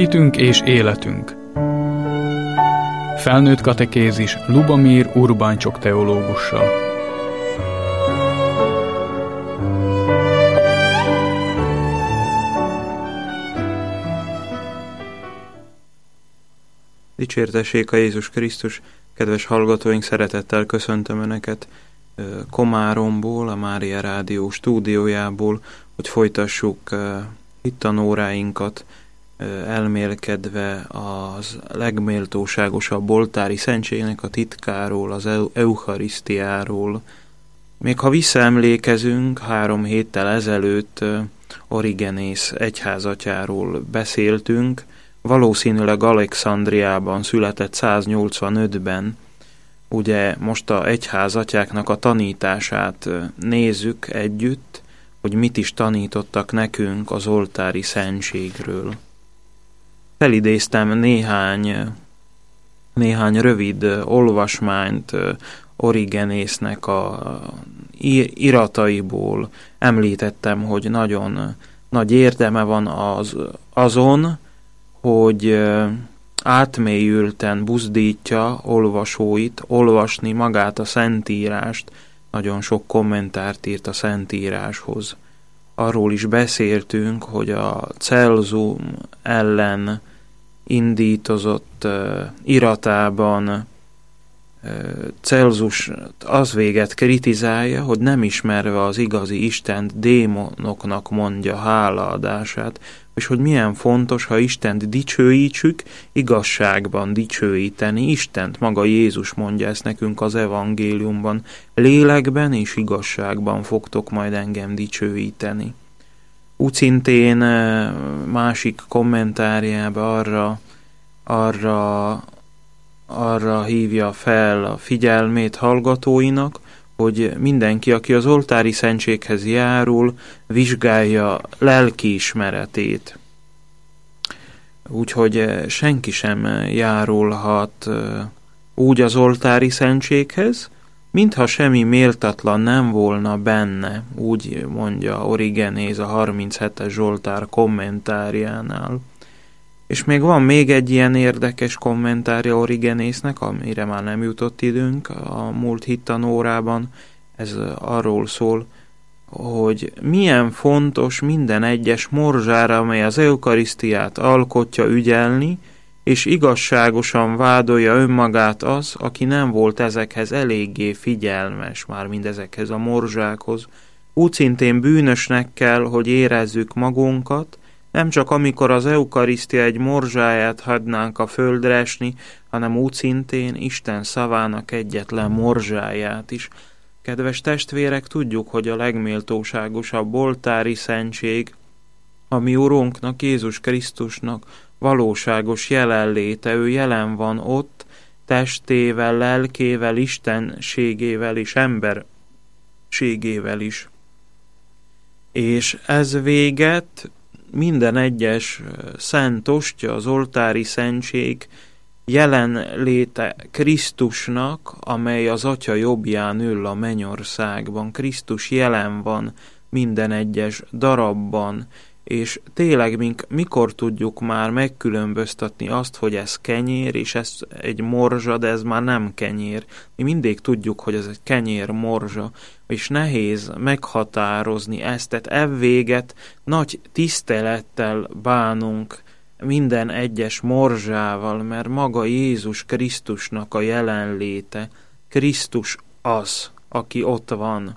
Hitünk és életünk. Felnőtt katekézis Lubomir Urbáncsok teológussal. Dicsértessék a Jézus Krisztus! Kedves hallgatóink, szeretettel köszöntöm Önöket Komáromból, a Mária Rádió stúdiójából, hogy folytassuk hittanóráinkat, elmélkedve az legméltóságosabb oltári szentségnek a titkáról, az eucharisztiáról. Még ha visszaemlékezünk, 3 héttel ezelőtt Origenész egyházatyáról beszéltünk, valószínűleg Alexandriában született 185-ben. Ugye most a egyházatyáknak a tanítását nézzük együtt, hogy mit is tanítottak nekünk az oltári szentségről. Felidéztem néhány rövid olvasmányt Origenésznek a irataiból. Említettem, hogy nagyon nagy érdeme van azon, hogy átmélyülten buzdítja olvasóit olvasni magát a Szentírást. Nagyon sok kommentárt írt a Szentíráshoz. Arról is beszéltünk, hogy a Celzum ellen indítozott iratában Celzus az véget kritizálja, hogy nem ismerve az igazi Istent, démonoknak mondja hálaadását, és hogy milyen fontos, ha Istent dicsőítsük, igazságban dicsőíteni Istent. Maga Jézus mondja ezt nekünk az evangéliumban. Lélekben és igazságban fogtok majd engem dicsőíteni. Úgy szintén másik kommentárjában arra hívja fel a figyelmét hallgatóinak, hogy mindenki, aki az oltári szentséghez járul, vizsgálja lelkiismeretét. Úgyhogy senki sem járulhat úgy az oltári szentséghez, mintha semmi méltatlan nem volna benne, úgy mondja Origenész a 37-es Zsoltár kommentárjánál. És van még egy ilyen érdekes kommentárja Origenésznek, amire már nem jutott időnk a múlt hittanórában. Ez arról szól, hogy milyen fontos minden egyes morzsára, amely az eukarisztiát alkotja, ügyelni, és igazságosan vádolja önmagát az, aki nem volt ezekhez eléggé figyelmes, már mindezekhez a morzsákhoz. Úgy szintén bűnösnek kell, hogy érezzük magunkat, nem csak amikor az eukarisztia egy morzsáját hagynánk a földre esni, hanem úgy szintén Isten szavának egyetlen morzsáját is. Kedves testvérek, tudjuk, hogy a legméltóságosabb oltári szentség a mi Urunknak, Jézus Krisztusnak valóságos jelenléte. Ő jelen van ott, testével, lelkével, istenségével és emberségével is. És ez véget minden egyes szent ostya, az oltári szentség jelenléte Krisztusnak, amely az Atya jobbján ül a mennyországban. Krisztus jelen van minden egyes darabban, és tényleg mikor tudjuk már megkülönböztetni azt, hogy ez kenyér, és ez egy morzsa, de ez már nem kenyér. Mi mindig tudjuk, hogy ez egy kenyér morzsa, és nehéz meghatározni ezt, tehát evvéget nagy tisztelettel bánunk minden egyes morzsával, mert maga Jézus Krisztusnak a jelenléte, Krisztus az, aki ott van.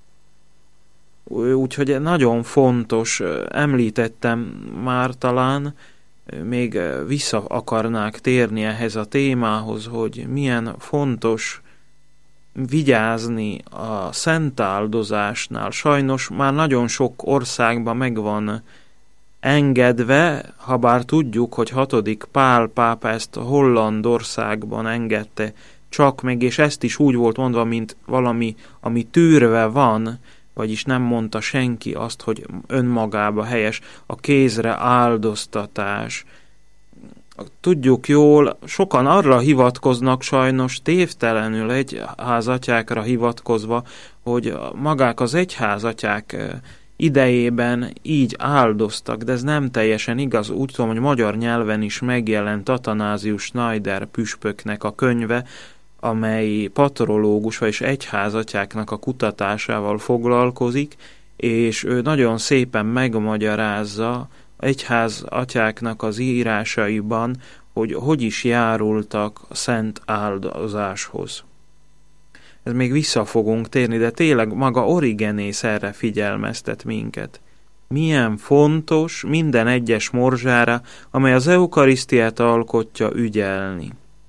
Úgyhogy nagyon fontos, említettem már talán, még vissza akarnák térni ehhez a témához, hogy milyen fontos vigyázni a szentáldozásnál. Sajnos már nagyon sok országban megvan engedve, habár tudjuk, hogy 6. Pál pápa ezt a Hollandországban engedte csak meg, és ezt is úgy volt mondva, mint valami, ami tűrve van, vagyis nem mondta senki azt, hogy önmagába helyes a kézre áldoztatás. Tudjuk jól, sokan arra hivatkoznak sajnos tévtelenül egyházatyákra hivatkozva, hogy magák az egyházatyák idejében így áldoztak, de ez nem teljesen igaz. Úgy tudom, hogy magyar nyelven is megjelent Athanásius Schneider püspöknek a könyve, amely patrológus, vagyis egyházatyáknak a kutatásával foglalkozik, és ő nagyon szépen megmagyarázza egyházatyáknak az írásaiban, hogy is járultak a szent áldozáshoz. Ez még vissza fogunk térni, de tényleg maga Origenész erre figyelmeztet minket. Milyen fontos minden egyes morzsára, amely az eukarisztiát alkotja, ügyelni.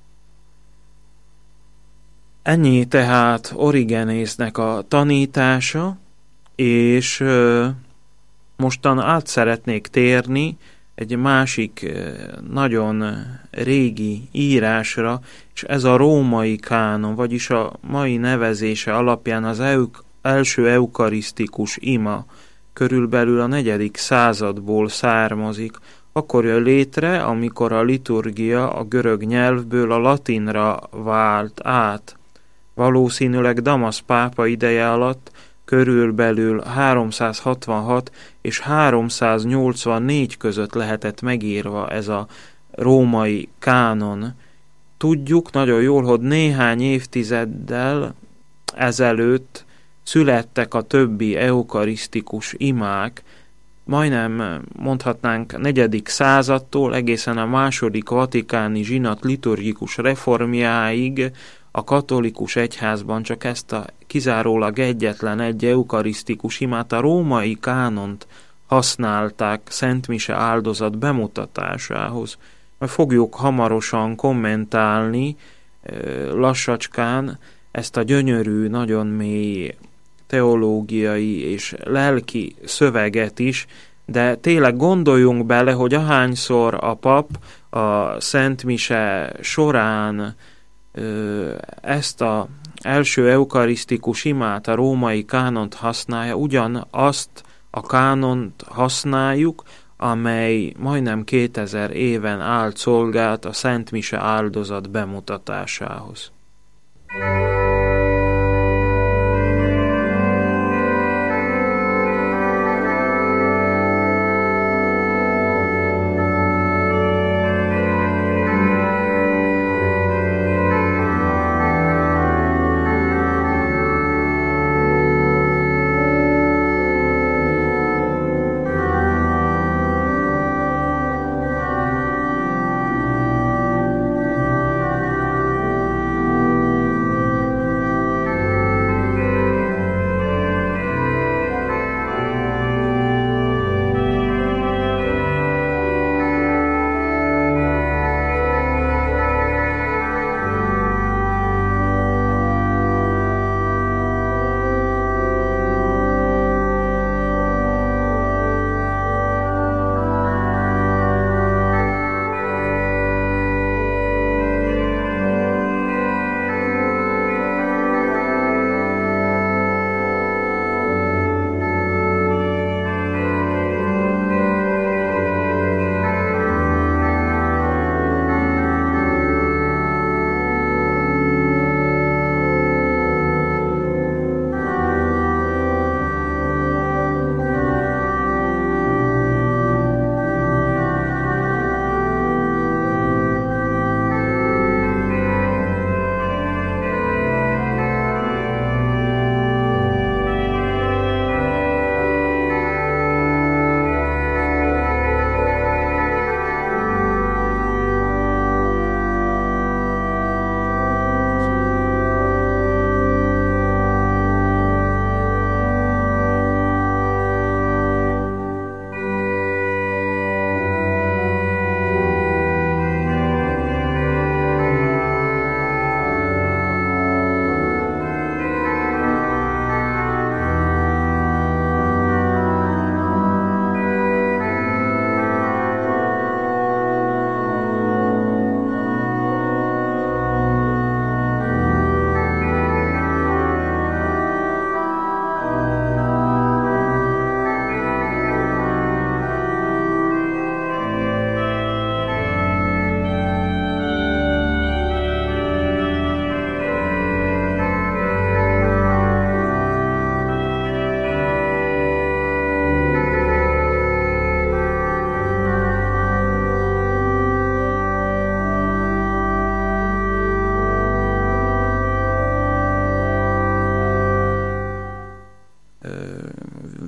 Ennyi tehát Origenésznek a tanítása, és mostan át szeretnék térni egy másik nagyon régi írásra, és ez a római kánon, vagyis a mai nevezése alapján az első eukarisztikus ima, körülbelül a 4. századból származik. Akkor jön létre, amikor a liturgia a görög nyelvből a latinra vált át. Valószínűleg Damasz pápa ideje alatt körülbelül 366 és 384 között lehetett megírva ez a római kánon. Tudjuk nagyon jól, hogy néhány évtizeddel ezelőtt születtek a többi eukarisztikus imák, majdnem mondhatnánk 4. századtól egészen a második vatikáni zsinat liturgikus reformjáig a katolikus egyházban csak ezt a kizárólag egyetlen egy eukarisztikus imát, a római kánont használták szentmise áldozat bemutatásához. Majd fogjuk hamarosan kommentálni lassacskán ezt a gyönyörű, nagyon mély teológiai és lelki szöveget is, de tényleg gondoljunk bele, hogy ahányszor a pap a szentmise során ezt az első eukarisztikus imát, a római kánont használja, ugyanazt a kánont használjuk, amely majdnem 2000 éven állt szolgált a szentmise áldozat bemutatásához.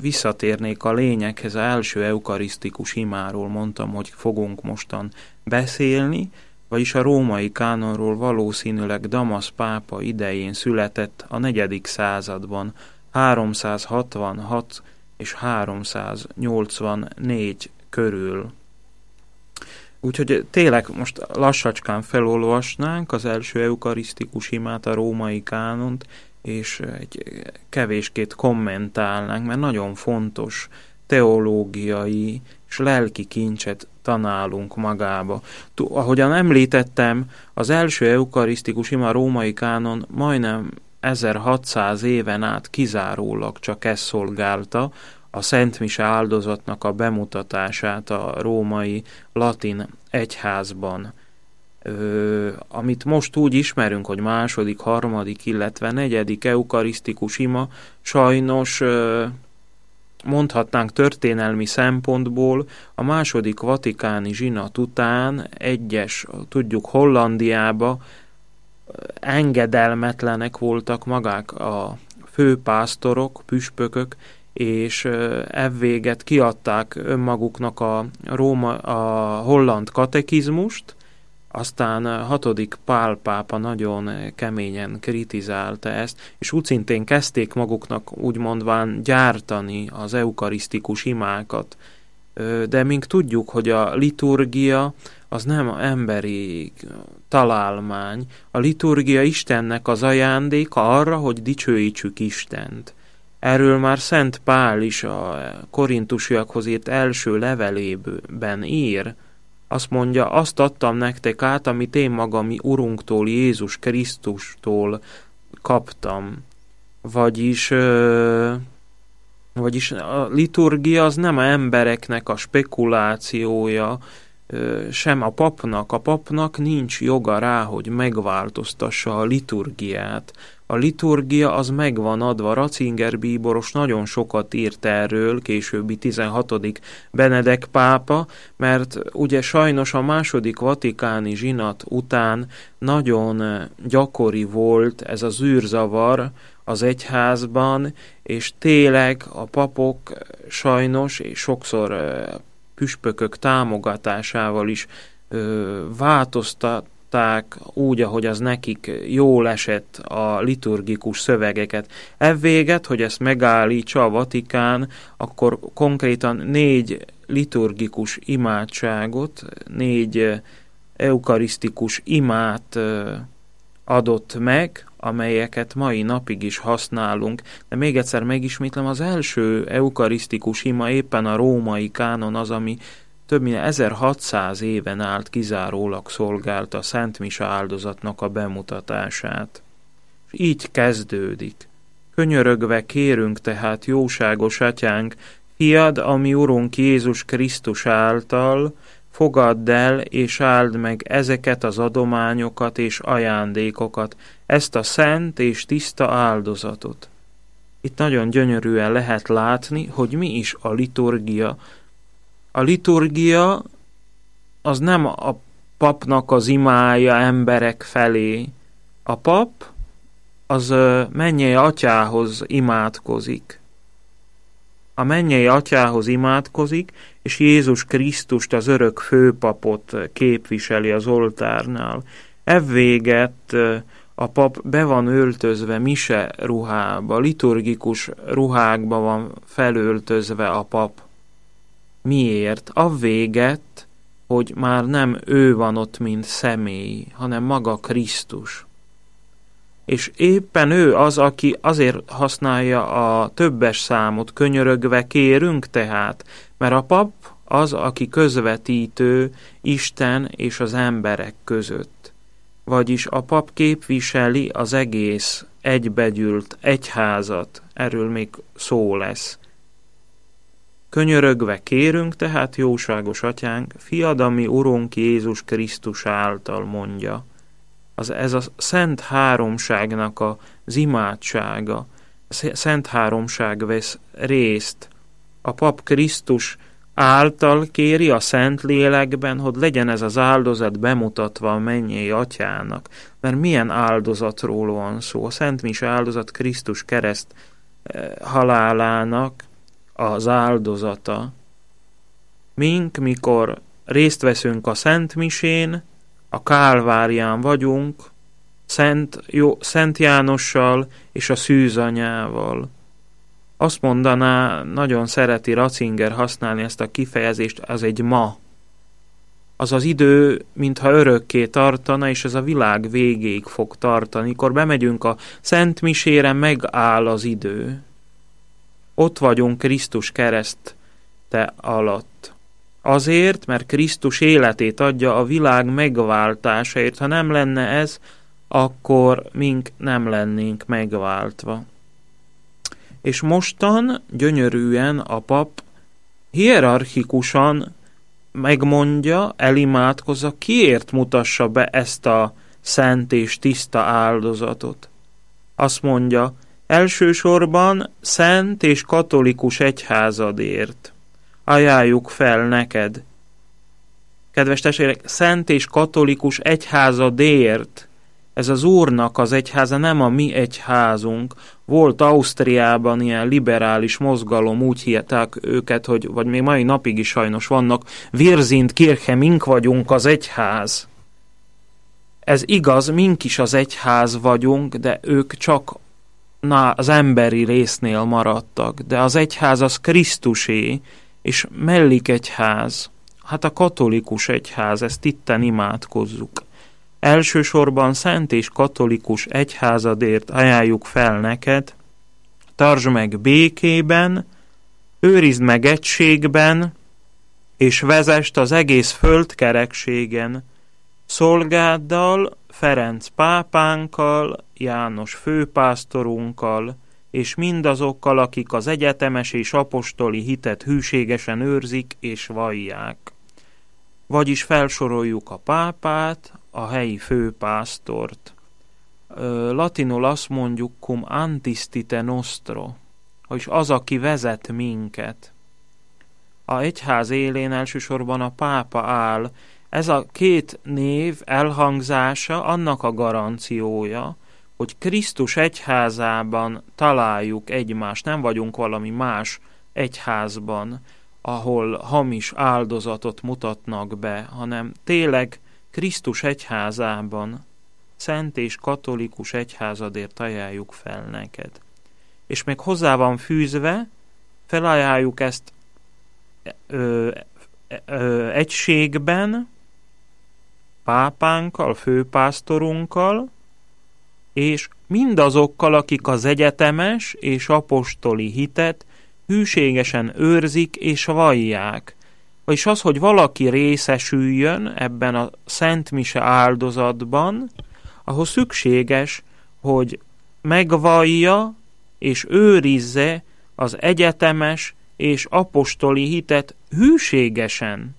visszatérnék a lényeghez, az első eukarisztikus imáról mondtam, hogy fogunk mostan beszélni, vagyis a római kánonról valószínűleg Damasz pápa idején született a 4. században, 366 és 384 körül. Úgyhogy tényleg most lassacskán felolvasnánk az első eukarisztikus imát, a római kánont, és egy kevéskét kommentálnánk, mert nagyon fontos teológiai és lelki kincset tanálunk magába. Ahogyan említettem, az első eukarisztikus ima, a római kánon majdnem 1600 éven át kizárólag csak ez szolgálta, a Szent Mise áldozatnak a bemutatását a római latin egyházban. Amit most úgy ismerünk, hogy második, harmadik, illetve negyedik eukarisztikus ima, sajnos mondhatnánk történelmi szempontból a második vatikáni zsinat után tudjuk, Hollandiába engedelmetlenek voltak magák a főpásztorok, püspökök, és evvéget kiadták önmaguknak a holland katekizmust, aztán 6. Pál pápa nagyon keményen kritizálta ezt, és úgy szintén kezdték maguknak úgy mondván gyártani az eukarisztikus imákat. De mink tudjuk, hogy a liturgia az nem emberi találmány, a liturgia Istennek az ajándéka arra, hogy dicsőítsük Istent. Erről már Szent Pál is a korintusiakhoz írt első levelében ír. Azt mondja, azt adtam nektek át, amit én magam mi Urunktól, Jézus Krisztustól kaptam. Vagyis a liturgia az nem a embereknek a spekulációja, sem a papnak. A papnak nincs joga rá, hogy megváltoztassa a liturgiát. A liturgia az megvan adva. Ratzinger bíboros nagyon sokat írt erről, későbbi 16. Benedek pápa, mert ugye sajnos a második vatikáni zsinat után nagyon gyakori volt ez az űrzavar az egyházban, és tényleg a papok sajnos, és sokszor püspökök támogatásával is változtatták úgy, ahogy az nekik jól esett a liturgikus szövegeket. Evvéget, hogy ezt megállítsa a Vatikán, akkor konkrétan 4 liturgikus imádságot, 4 eukarisztikus imát adott meg, amelyeket mai napig is használunk. De még egyszer megismétlem, az első eukarisztikus ima éppen a római kánon az, ami több mint 1600 éven át kizárólag szolgálta a Szent Mise áldozatnak a bemutatását. És így kezdődik. Könyörögve kérünk tehát, jóságos atyánk, fiad, ami Urunk Jézus Krisztus által, fogadd el és áld meg ezeket az adományokat és ajándékokat, ezt a szent és tiszta áldozatot. Itt nagyon gyönyörűen lehet látni, hogy mi is a liturgia. A liturgia az nem a papnak az imája emberek felé. A pap az mennyei atyához imádkozik. A mennyei atyához imádkozik, és Jézus Krisztust, az örök főpapot képviseli az oltárnál. Evvéget a pap be van öltözve mise ruhába, liturgikus ruhákba van felöltözve a pap. Miért? Avvéget, hogy már nem ő van ott, mint személy, hanem maga Krisztus. És éppen ő az, aki azért használja a többes számot, könyörögve kérünk tehát, mert a pap az, aki közvetítő Isten és az emberek között. Vagyis a pap képviseli az egész egybegyűlt egyházat, erről még szó lesz. Könyörögve kérünk tehát, jóságos atyánk, fiad, ami Urunk Jézus Krisztus által, mondja. Ez a Szent Háromságnak az imádsága. A Szent Háromság vesz részt. A pap Krisztus által kéri a Szent Lélekben, hogy legyen ez az áldozat bemutatva a mennyei atyának. Mert milyen áldozatról van szó? A Szent Mise áldozat Krisztus kereszt halálának az áldozata. Mink, mikor részt veszünk a Szentmisén, a Kálvárián vagyunk, Szent Jánossal és a szűzanyával. Azt mondaná, nagyon szereti Ratzinger használni ezt a kifejezést, az egy ma. Az az idő, mintha örökké tartana, és ez a világ végéig fog tartani. Mikor bemegyünk a Szentmisére, megáll az idő. Ott vagyunk Krisztus kereszte alatt. Azért, mert Krisztus életét adja a világ megváltásáért. Ha nem lenne ez, akkor mink nem lennénk megváltva. És mostan gyönyörűen a pap hierarchikusan megmondja, elimádkozza, kiért mutassa be ezt a szent és tiszta áldozatot. Azt mondja, elsősorban szent és katolikus egyházadért ajánljuk fel neked. Kedves testvérek, szent és katolikus egyházadért. Ez az Úrnak az egyháza, nem a mi egyházunk. Volt Ausztriában ilyen liberális mozgalom, úgy hihetek őket, hogy, vagy még mai napig is sajnos vannak, wir sind Kirche, mink vagyunk az egyház. Ez igaz, mink is az egyház vagyunk, de ők csak az emberi résznél maradtak. De az egyház az Krisztusé, és mellékegyház. Hát a katolikus egyház, ezt itten imádkozzuk. Elsősorban szent és katolikus egyházadért ajánljuk fel neked, tartsd meg békében, őrizd meg egységben, és vezest az egész földkerekségen, szolgáddal, Ferenc pápánkkal, János főpásztorunkkal, és mindazokkal, akik az egyetemes és apostoli hitet hűségesen őrzik és vallják. Vagyis felsoroljuk a pápát, a helyi főpásztort. Latinul azt mondjuk cum antistite nostro, vagyis az, aki vezet minket. A egyház élén elsősorban a pápa áll. Ez a két név elhangzása annak a garanciója, hogy Krisztus egyházában találjuk egymást, nem vagyunk valami más egyházban, ahol hamis áldozatot mutatnak be, hanem tényleg Krisztus egyházában, szent és katolikus egyházadért ajánljuk fel neked. És még hozzá van fűzve, felajánljuk ezt egységben, pápánkkal, főpásztorunkkal, és mindazokkal, akik az egyetemes és apostoli hitet hűségesen őrzik és vallják. Vagyis az, hogy valaki részesüljön ebben a Szent Mise áldozatban, ahhoz szükséges, hogy megvallja és őrizze az egyetemes és apostoli hitet hűségesen.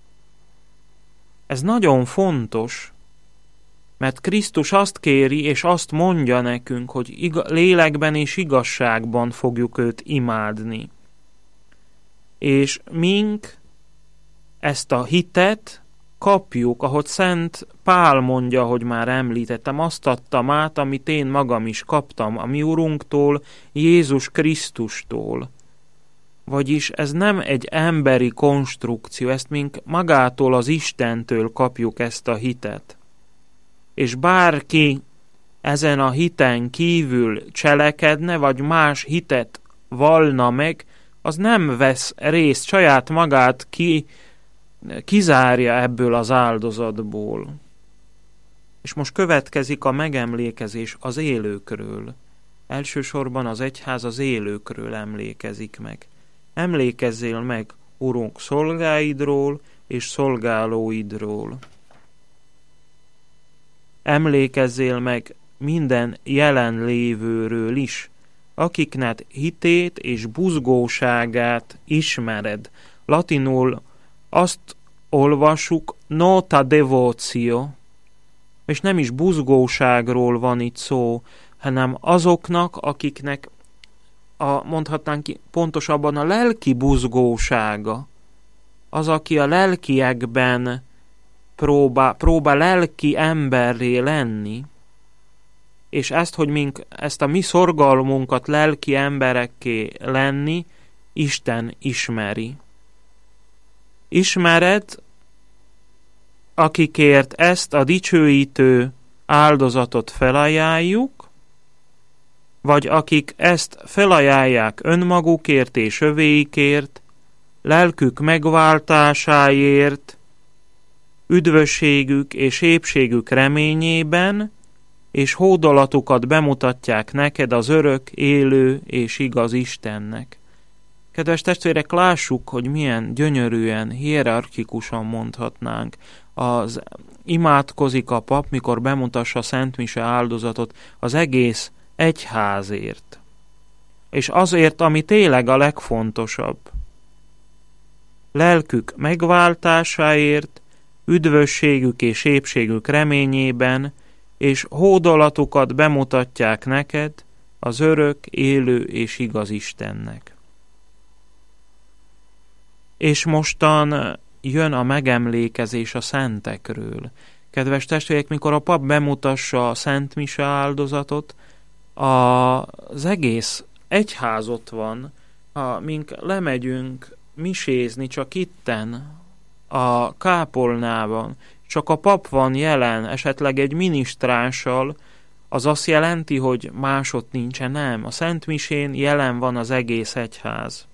Ez nagyon fontos, mert Krisztus azt kéri és azt mondja nekünk, hogy lélekben és igazságban fogjuk őt imádni. És mink ezt a hitet kapjuk, ahogy Szent Pál mondja, hogy már említettem, azt adtam át, amit én magam is kaptam a mi Urunktól, Jézus Krisztustól. Vagyis ez nem egy emberi konstrukció, ezt mink magától az Istentől kapjuk ezt a hitet. És bárki ezen a hiten kívül cselekedne, vagy más hitet vallna meg, az nem vesz részt, saját magát kizárja ebből az áldozatból. És most következik a megemlékezés az élőkről. Elsősorban az egyház az élőkről emlékezik meg. Emlékezzél meg, Urunk, szolgáidról és szolgálóidról. Emlékezzél meg minden jelenlévőről is, akiknek hitét és buzgóságát ismered. Latinul azt olvassuk, nota devotio, és nem is buzgóságról van itt szó, hanem azoknak, akiknek mondhatnánk pontosabban a lelki buzgósága, az, aki a lelkiekben próbál lelki emberré lenni, és ezt, hogy ezt a mi szorgalmunkat lelki emberekké lenni, Isten ismeri. Ismered, akikért ezt a dicsőítő áldozatot felajánljuk, vagy akik ezt felajánlják önmagukért és övéikért, lelkük megváltásáért, üdvösségük és épségük reményében, és hódolatukat bemutatják neked az örök, élő és igaz Istennek. Kedves testvérek, lássuk, hogy milyen gyönyörűen, hierarchikusan mondhatnánk. Az imádkozik a pap, mikor bemutassa a Szent Mise áldozatot az egész egyházért. És azért, ami tényleg a legfontosabb. Lelkük megváltásáért, üdvösségük és épségük reményében, és hódolatukat bemutatják neked az örök, élő és igaz Istennek. És mostan jön a megemlékezés a szentekről. Kedves testvérek, mikor a pap bemutassa a Szent Mise áldozatot, az egész egyház ott van, mink lemegyünk misézni csak itten, a kápolnában, csak a pap van jelen, esetleg egy minisztrással, az azt jelenti, hogy másott nincsen, nem. A Szent Misén jelen van az egész egyház.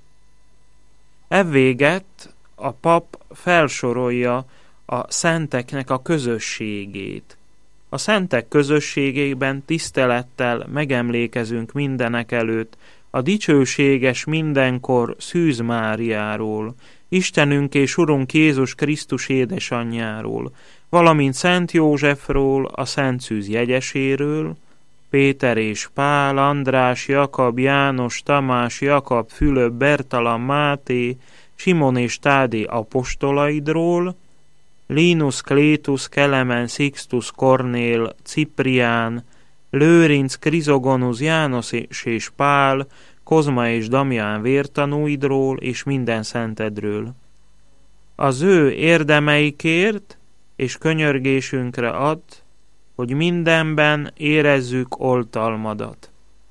Evvéget a pap felsorolja a szenteknek a közösségét. A szentek közösségében tisztelettel megemlékezünk mindenek előtt a dicsőséges mindenkor Szűz Máriáról, Istenünk és Urunk Jézus Krisztus édesanyjáról, valamint Szent Józsefról, a Szent Szűz jegyeséről, Péter és Pál, András, Jakab, János, Tamás, Jakab, Fülöp, Bertalan, Máté, Simon és Tádé apostolaidról, Linus, Klétus, Kelemen, Sixtus, Kornél, Ciprián, Lőrinc, Krizogonusz, János és Pál, Kozma és Damián vértanúidról és minden szentedről. Az ő érdemeikért és könyörgésünkre add, hogy mindenben érezzük oltalmadat.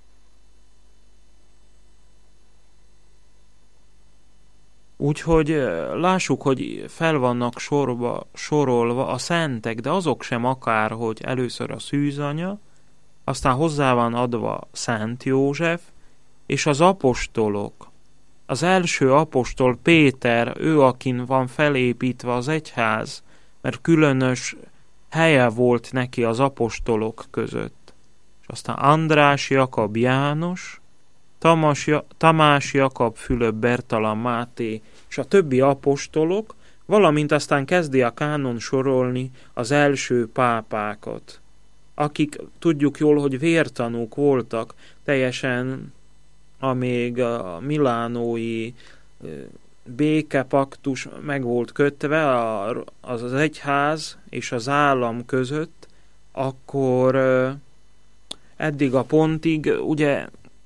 Úgyhogy lássuk, hogy fel vannak sorolva a szentek, de azok sem akárhogy először a szűzanya, aztán hozzá van adva Szent József, és az apostolok. Az első apostol Péter, ő akin van felépítve az egyház, mert különös helye volt neki az apostolok között. És aztán András, Jakab, János, Tamás, Jakab, Fülöp, Bertalan, Máté, és a többi apostolok, valamint aztán kezdi a kánon sorolni az első pápákat, akik tudjuk jól, hogy vértanúk voltak, teljesen amíg a milánói békepaktus meg volt kötve az egyház és az állam között, akkor eddig a pontig ugye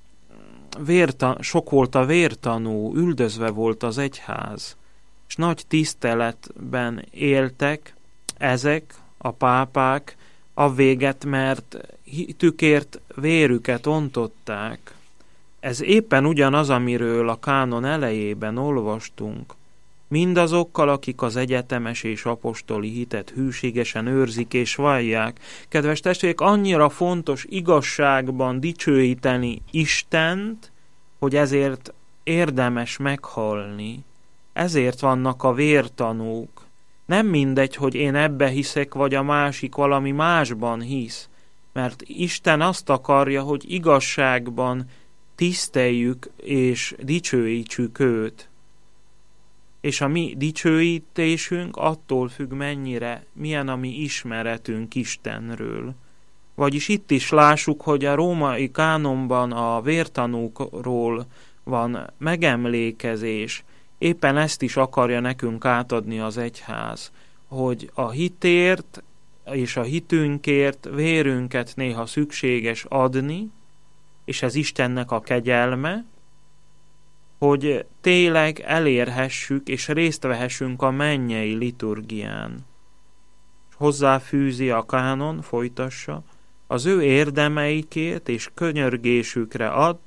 sok volt a vértanú, üldözve volt az egyház, és nagy tiszteletben éltek ezek a pápák avvéget, mert hitükért vérüket ontották. Ez éppen ugyanaz, amiről a kánon elejében olvastunk. Mindazokkal, akik az egyetemes és apostoli hitet hűségesen őrzik és vallják. Kedves testvérek, annyira fontos igazságban dicsőíteni Istent, hogy ezért érdemes meghalni. Ezért vannak a vértanúk. Nem mindegy, hogy én ebbe hiszek, vagy a másik valami másban hisz, mert Isten azt akarja, hogy igazságban tiszteljük és dicsőítsük őt. És a mi dicsőítésünk attól függ, milyen a mi ismeretünk Istenről. Vagyis itt is lássuk, hogy a római kánonban a vértanúkról van megemlékezés. Éppen ezt is akarja nekünk átadni az egyház, hogy a hitért és a hitünkért vérünket néha szükséges adni, és ez Istennek a kegyelme, hogy tényleg elérhessük és részt vehessünk a mennyei liturgián. Hozzáfűzi a kánon, folytassa, az ő érdemeikért és könyörgésükre add,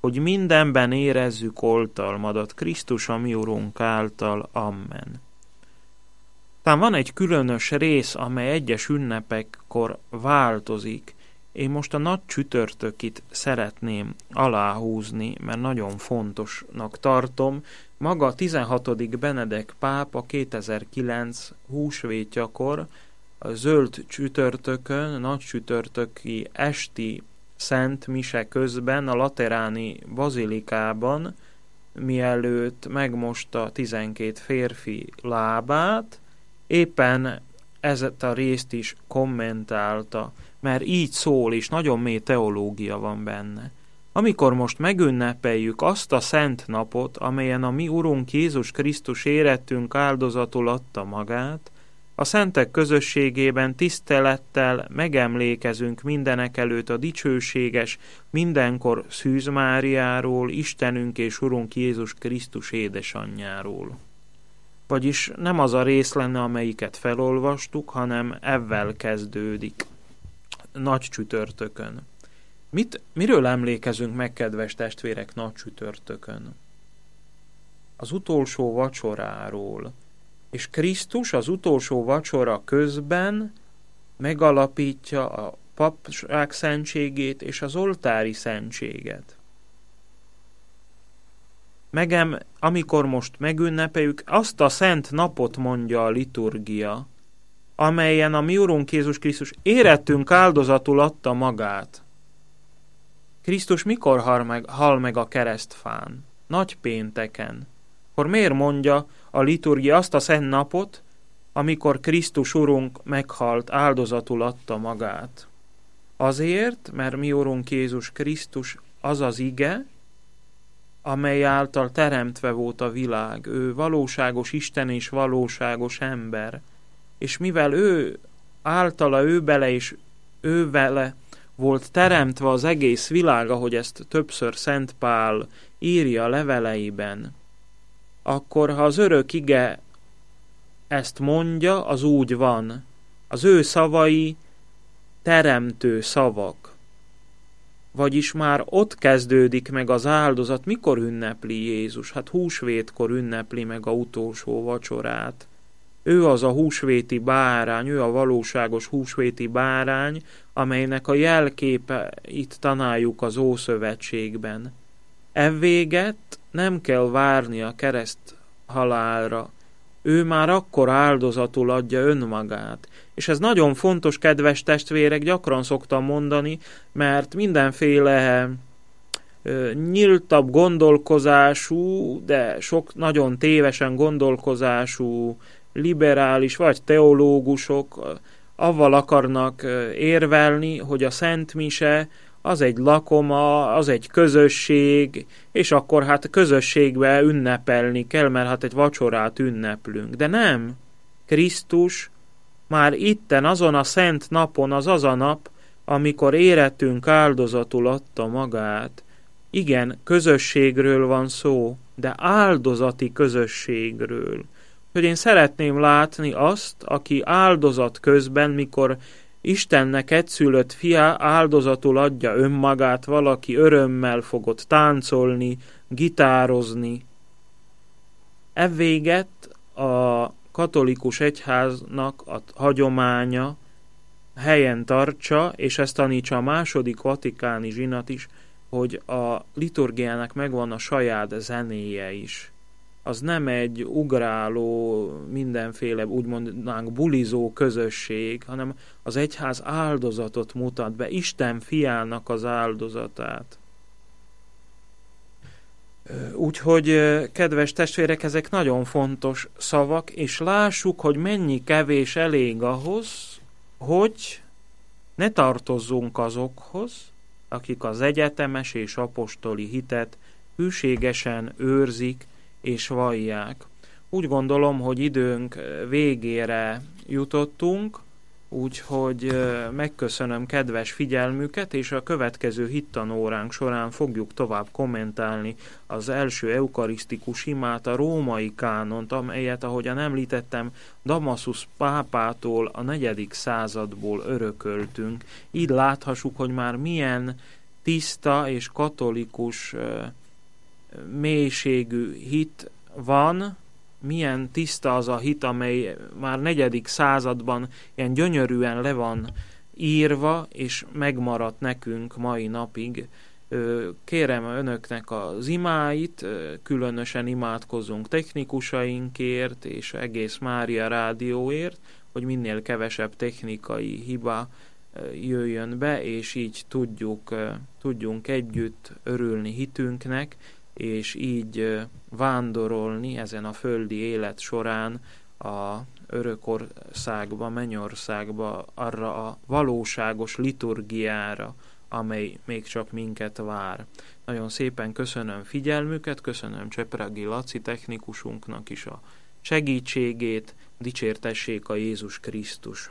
hogy mindenben érezzük oltalmadat, Krisztus a mi Urunk által. Amen. Talán van egy különös rész, amely egyes ünnepekkor változik. Én most a nagy csütörtökit szeretném aláhúzni, mert nagyon fontosnak tartom. Maga a 16. Benedek pápa 2009 húsvétjakor a zöld csütörtökön, nagy csütörtöki esti szent mise közben a Lateráni bazilikában, mielőtt megmosta 12 férfi lábát, éppen ezt a részt is kommentálta, mert így szól, és nagyon mély teológia van benne. Amikor most megünnepeljük azt a szent napot, amelyen a mi Urunk Jézus Krisztus érettünk áldozatul adta magát, a szentek közösségében tisztelettel megemlékezünk mindenekelőtt a dicsőséges, mindenkor Szűz Máriáról, Istenünk és Urunk Jézus Krisztus édesanyjáról. Vagyis nem az a rész lenne, amelyiket felolvastuk, hanem evvel kezdődik, nagy csütörtökön. Miről emlékezünk meg, kedves testvérek, nagy csütörtökön? Az utolsó vacsoráról. És Krisztus az utolsó vacsora közben megalapítja a papság szentségét és az oltári szentséget. Amikor most megünnepeljük, azt a szent napot mondja a liturgia, amelyen a mi Urunk Jézus Krisztus érettünk áldozatul adta magát. Krisztus mikor hal meg a keresztfán? Nagypénteken. Akkor miért mondja a liturgia azt a szent napot, amikor Krisztus Urunk meghalt, áldozatul adta magát? Azért, mert mi Urunk Jézus Krisztus az az ige, amely által teremtve volt a világ. Ő valóságos Isten és valóságos ember. És mivel ő általa, ő bele és ő vele volt teremtve az egész világ, ahogy ezt többször Szent Pál írja a leveleiben, akkor ha az örök ige ezt mondja, az úgy van. Az ő szavai teremtő szavak. Vagyis már ott kezdődik meg az áldozat. Mikor ünnepli Jézus? Hát húsvétkor ünnepli meg a utolsó vacsorát. Ő az a húsvéti bárány, ő a valóságos húsvéti bárány, amelynek a jelképe itt tanáljuk az Ószövetségben. Evvéget nem kell várni a kereszt halálra. Ő már akkor áldozatul adja önmagát. És ez nagyon fontos, kedves testvérek, gyakran szoktam mondani, mert mindenféle nyíltabb gondolkozású, de sok nagyon tévesen gondolkozású liberális vagy teológusok avval akarnak érvelni, hogy a Szent Mise az egy lakoma, az egy közösség, és akkor hát közösségbe ünnepelni kell, mert hát egy vacsorát ünneplünk. De nem. Krisztus már itten, azon a szent napon, az a nap, amikor érettünk áldozatul adta magát. Igen, közösségről van szó, de áldozati közösségről. Hogy én szeretném látni azt, aki áldozat közben, mikor Istennek egyszülött fia áldozatul adja önmagát, valaki örömmel fogott táncolni, gitározni. Evvéget a katolikus egyháznak a hagyománya helyen tartsa, és ezt tanítsa a második vatikáni zsinat is, hogy a liturgiának megvan a saját zenéje is. Az nem egy ugráló, mindenféle, úgy mondanánk, bulizó közösség, hanem az egyház áldozatot mutat be, Isten fiának az áldozatát. Úgyhogy, kedves testvérek, ezek nagyon fontos szavak, és lássuk, hogy mennyi kevés elég ahhoz, hogy ne tartozzunk azokhoz, akik az egyetemes és apostoli hitet hűségesen őrzik és vallják. Úgy gondolom, hogy időnk végére jutottunk, úgyhogy megköszönöm kedves figyelmüket, és a következő hittanóránk során fogjuk tovább kommentálni az első eukarisztikus imát, a római kánont, amelyet, ahogyan említettem, Damaszkusz pápától a 4. századból örököltünk. Így láthassuk, hogy már milyen tiszta és katolikus mélységű hit van, milyen tiszta az a hit, amely már 4. században ilyen gyönyörűen le van írva, és megmaradt nekünk mai napig. Kérem önöknek az imáit, különösen imádkozzunk technikusainkért és egész Mária Rádióért, hogy minél kevesebb technikai hiba jöjjön be, és így tudjunk együtt örülni hitünknek, és így vándorolni ezen a földi élet során a örökországba, mennyországba, arra a valóságos liturgiára, amely még csak minket vár. Nagyon szépen köszönöm figyelmüket, köszönöm Csepregi Laci technikusunknak is a segítségét, dicsértessék a Jézus Krisztus!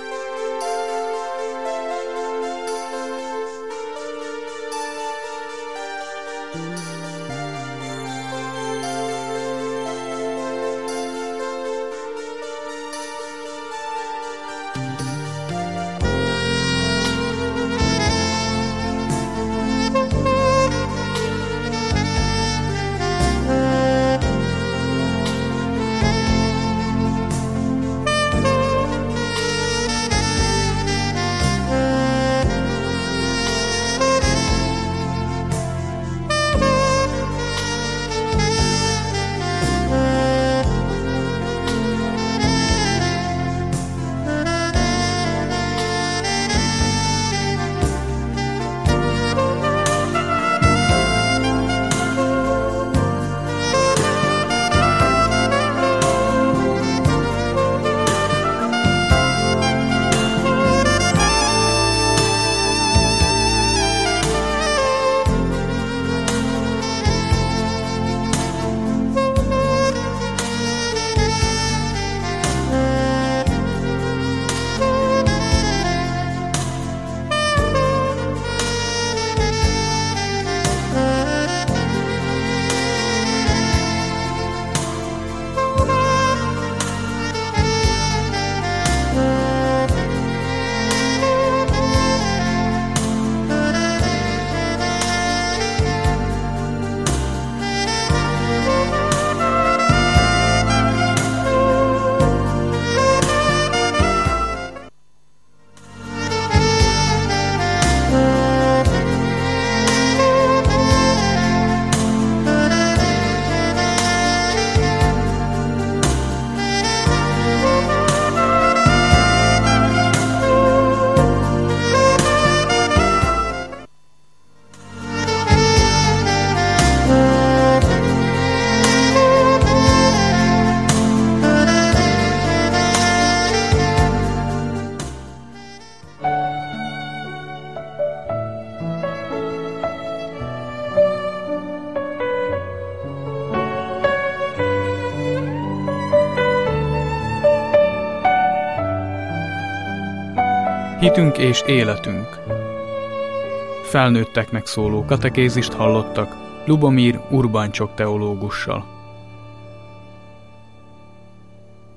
Hitünk és életünk. Felnőtteknek szóló katekézist hallottak Lubomír Urbáncsok teológussal.